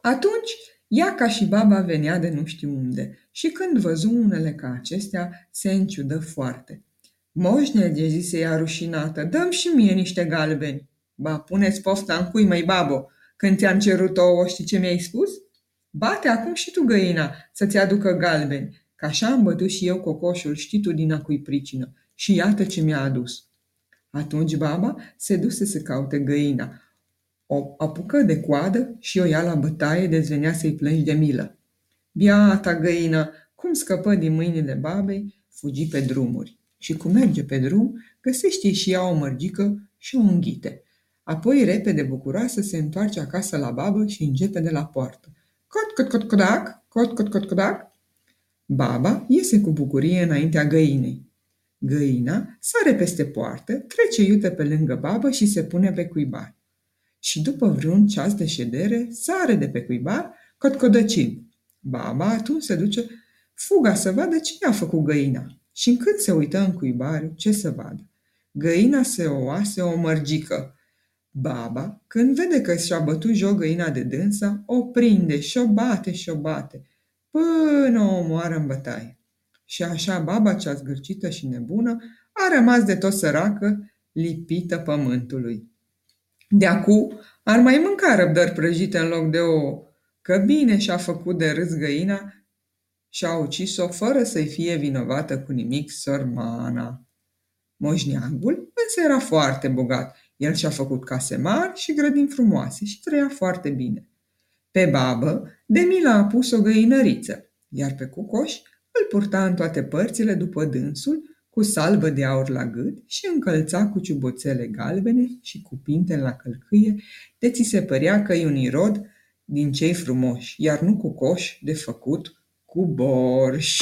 Atunci, Iaca și baba venea de nu știu unde și când văzu unele ca acestea, se înciudă foarte. Moșnege, zise ea rușinată, dă-mi și mie niște galbeni. Ba, puneți pofta în cui, măi babo, când ți-am cerut ouă, știi ce mi-ai spus? Bate acum și tu găina să-ți aducă galbeni, că așa am bătut și eu cocoșul, știi tu din a cui pricină, și iată ce mi-a adus. Atunci baba se duse să caute găina, o apucă de coadă și o ia la bătaie, de-ți venea să-i plângi de milă. Biata găină, cum scăpă din mâinile babei, fugi pe drumuri. Și cum merge pe drum, găsește și ea o mărgică și o înghite. Apoi, repede bucuroasă, se întoarce acasă la babă și începe de la poartă. Cot, cot, cot, codac, cot, cot, cot, codac. Baba iese cu bucurie înaintea găinei. Găina sare peste poartă, trece iute pe lângă babă și se pune pe cuibar. Și după vreun ceas de ședere, sare de pe cuibar, cotcodăcind. Baba atunci se duce fuga să vadă cine a făcut găina. Și când se uită în cuibar, ce să vadă? Găina se oase o mărgică. Baba, când vede că și-a bătut joc găina de dânsa, o prinde și o bate, până o omoară în bătaie. Și așa baba cea zgârcită și nebună a rămas de tot săracă, lipită pământului. De-acu ar mai mânca răbdări prăjite în loc de ouă, că bine și-a făcut de râs găina și-a ucis-o fără să-i fie vinovată cu nimic sărmana. Moșneagul însă era foarte bogat. El și-a făcut case mari și grădini frumoase și trăia foarte bine. Pe babă, de milă a pus o găinăriță, iar pe cucoș îl purta în toate părțile după dânsul, cu salbă de aur la gât și încălța cu ciuboțele galbene și cu pinte la călcâie, de ți se părea că-i un irod din cei frumoși, iar nu cucoș de făcut cu borș.